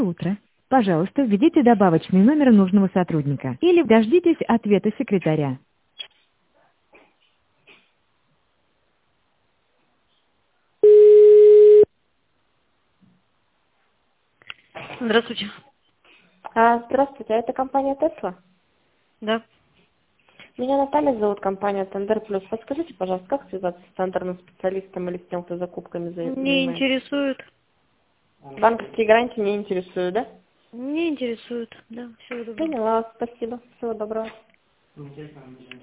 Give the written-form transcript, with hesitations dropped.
Утро. Пожалуйста, введите добавочный номер нужного сотрудника или дождитесь ответа секретаря. Здравствуйте. Здравствуйте, это компания Тесла. Да. Меня Наталья зовут, компания Тендер Плюс. Подскажите, пожалуйста, как связаться с тендерным специалистом или с тем, кто закупками Не занимается? интересует. Банковские гарантии не интересуют, да? Не интересует. Да, всего доброго. Поняла, спасибо. Всего доброго.